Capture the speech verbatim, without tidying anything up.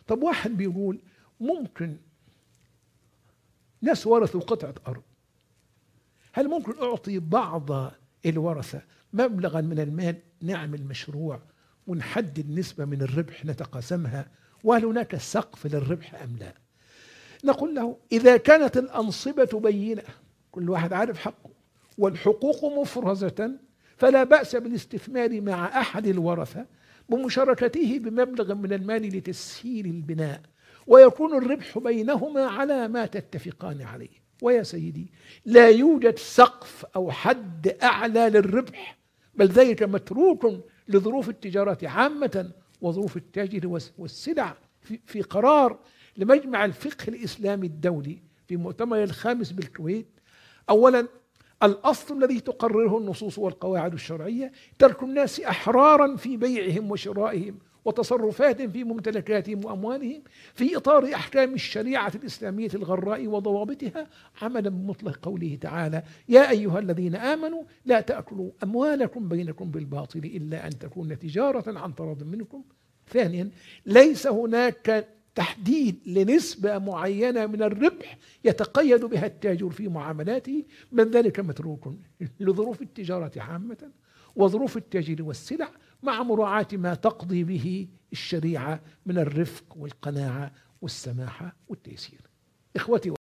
طب واحد بيقول ممكن ناس ورثوا قطعة أرض، هل ممكن أعطي بعض الورثة مبلغا من المال نعمل مشروع ونحدد نسبة من الربح نتقاسمها، وهل هناك سقف للربح أم لا؟ نقول له إذا كانت الأنصبة بينة، كل واحد عارف حقه، والحقوق مفرزة، فلا بأس بالاستثمار مع أحد الورثة بمشاركته بمبلغ من المال لتسهيل البناء، ويكون الربح بينهما على ما تتفقان عليه. ويا سيدي، لا يوجد سقف أو حد أعلى للربح، بل ذلك متروك لظروف التجارة عامة وظروف التاجر والسلع. في قرار لمجمع الفقه الإسلامي الدولي في مؤتمر الخامس بالكويت، أولا الأصل الذي تقرره النصوص والقواعد الشرعية ترك الناس أحرارا في بيعهم وشرائهم وتصرفاتهم في ممتلكاتهم وأموالهم في إطار أحكام الشريعة الإسلامية الغراء وضوابطها، عملا بمطلق قوله تعالى: يا أيها الذين آمنوا لا تأكلوا أموالكم بينكم بالباطل إلا أن تكون تجارة عن تراض منكم. ثانيا، ليس هناك تحديد لنسبة معينة من الربح يتقيد بها التاجر في معاملاته، بل ذلك متروك لظروف التجارة عامة وظروف التاجر والسلع، مع مراعاة ما تقضي به الشريعة من الرفق والقناعة والسماحة والتيسير. إخوتي